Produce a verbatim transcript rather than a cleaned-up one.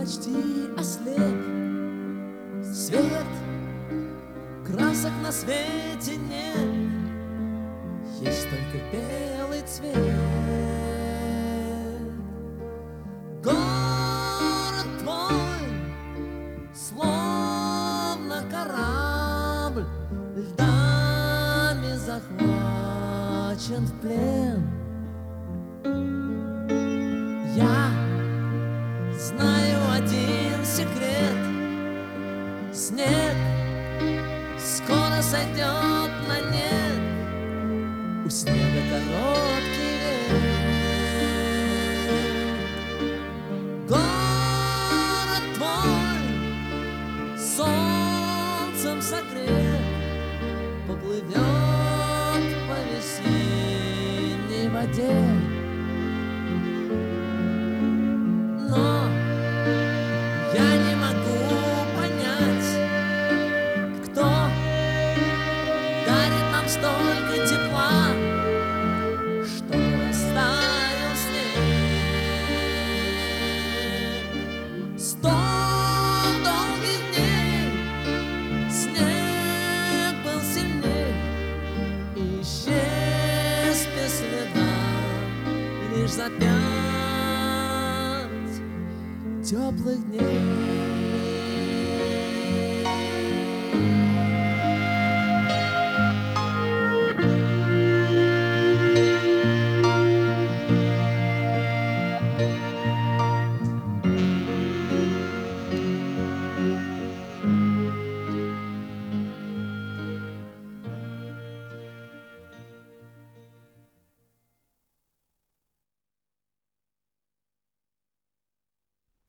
почти ослеп. Свет, красок на свете нет, есть только белый цвет. Город твой, словно корабль, льдами захвачен в плен. Я знаю один секрет: снег скоро сойдет на нет, у снега короткий век. Город твой солнцем согрет, поплывет по весенней воде. Но я не могу понять, кто дарит нам столько тепла, что растаял снег. Сто долгих дней снег был сильней и исчез без следа лишь за пять теплых дней.